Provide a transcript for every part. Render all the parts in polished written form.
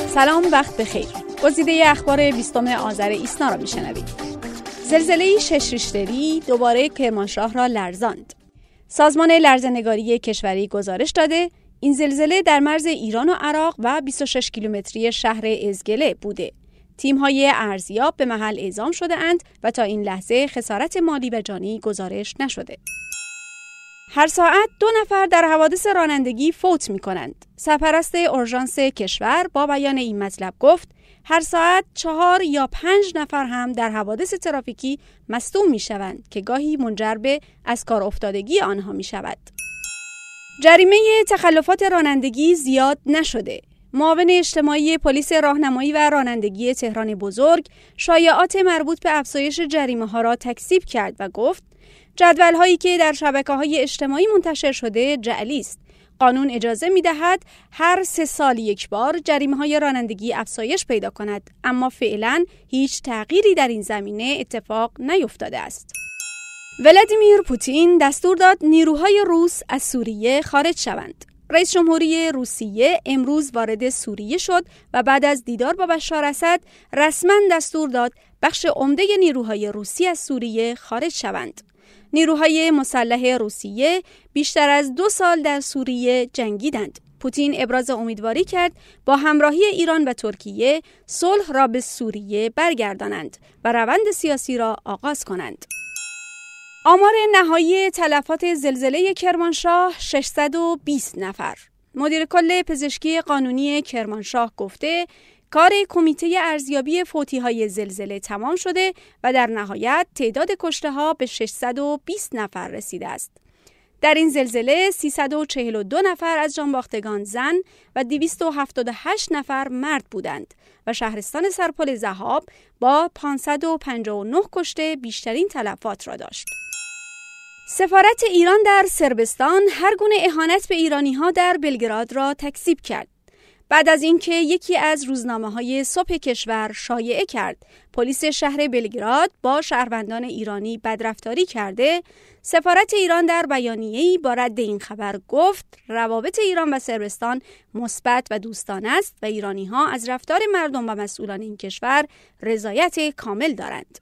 سلام، وقت بخیر. گزیده اخبار 20 آذر ایسنا را میشنوید. زلزله 6 ریشتری دوباره کرمانشاه را لرزاند. سازمان لرزه‌نگاری کشوری گزارش داده این زلزله در مرز ایران و عراق و 26 کیلومتری شهر ازگله بوده. تیم‌های ارزیاب به محل اعزام شده اند و تا این لحظه خسارت مالی و جانی گزارش نشده. هر ساعت 2 نفر در حوادث رانندگی فوت می‌کنند. سرپرست اورژانس کشور با بیان این مطلب گفت هر ساعت 4 یا 5 نفر هم در حوادث ترافیکی مصدوم می‌شوند که گاهی منجر به از کار افتادگی آنها می‌شود. جریمه تخلفات رانندگی زیاد نشده. معاون اجتماعی پلیس راهنمایی و رانندگی تهران بزرگ شایعات مربوط به افزایش جریمه‌ها را تکذیب کرد و گفت جدول‌هایی که در شبکه‌های اجتماعی منتشر شده جعلی است. قانون اجازه می‌دهد هر 3 سال یک بار جریمه‌های رانندگی افزایش پیدا کند، اما فعلاً هیچ تغییری در این زمینه اتفاق نیفتاده است. ولادیمیر پوتین دستور داد نیروهای روس از سوریه خارج شوند. رئیس جمهوری روسیه امروز وارد سوریه شد و بعد از دیدار با بشار اسد رسما دستور داد بخش عمده نیروهای روسی از سوریه خارج شوند. نیروهای مسلح روسیه بیشتر از 2 سال در سوریه جنگیدند. پوتین ابراز امیدواری کرد با همراهی ایران و ترکیه صلح را به سوریه برگردانند و روند سیاسی را آغاز کنند. آمار نهایی تلفات زلزله کرمانشاه 620 نفر. مدیر کل پزشکی قانونی کرمانشاه گفته کار کمیته ارزیابی فوتی‌های زلزله تمام شده و در نهایت تعداد کشته‌ها به 620 نفر رسیده است. در این زلزله 342 نفر از جانباختگان زن و 278 نفر مرد بودند و شهرستان سرپل ذهاب با 559 کشته بیشترین تلفات را داشت. سفارت ایران در صربستان هر گونه اهانت به ایرانی‌ها در بلگراد را تکذیب کرد. بعد از اینکه یکی از روزنامه‌های صبح کشور شایعه کرد پلیس شهر بلگراد با شهروندان ایرانی بدرفتاری کرده، سفارت ایران در بیانیه‌ای با رد این خبر گفت روابط ایران و صربستان مثبت و دوستانه است و ایرانی‌ها از رفتار مردم و مسئولان این کشور رضایت کامل دارند.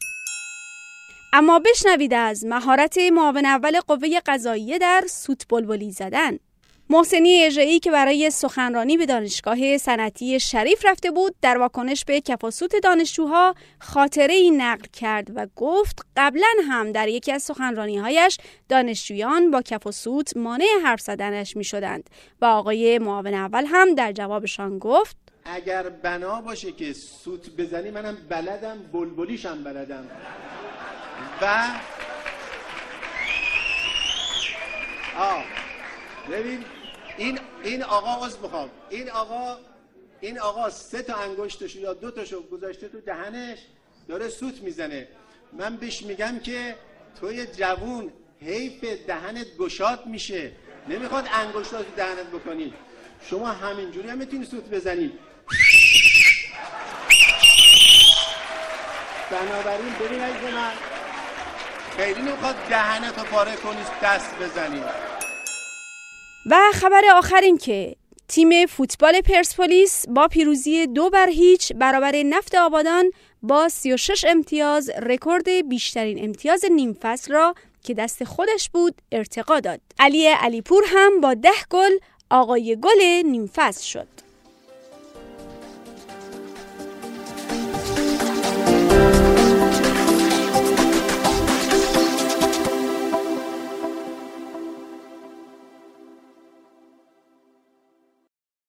اما بشنوید از مهارت معاون اول قوه قضاییه در سوت بلبلی زدن. محسنی اژه‌ای که برای سخنرانی به دانشگاه صنعتی شریف رفته بود در واکنش به کف و سوت دانشجوها خاطره‌ای نقل کرد و گفت قبلا هم در یکی از سخنرانی‌هایش دانشجویان با کف و سوت مانع حرف زدنش می‌شدند و آقای معاون اول هم در جوابشان گفت اگر بنا باشه که سوت بزنی منم بلدم، بلبلیشم بلدم. و ببین این آقا عذر میخوام، این آقا 3 تا انگشتشو یا 2 تاشو گذاشته تو دهنش داره سوت میزنه. من بهش میگم که توی جوون حیف دهنت گشاد میشه، نمیخواد انگشتاتو تو دهنت بکنی. شما همینجوری هم میتونی سوت بزنی. بنابراین ببین عزیز من خیلی نمیخواد دهنتو پاره کنی دست بزنی. و خبر آخر این که تیم فوتبال پرسپولیس با پیروزی 2-0 برابر نفت آبادان با 36 امتیاز رکورد بیشترین امتیاز نیم فصل را که دست خودش بود ارتقا داد. علی علیپور هم با 10 گل آقای گل نیم فصل شد.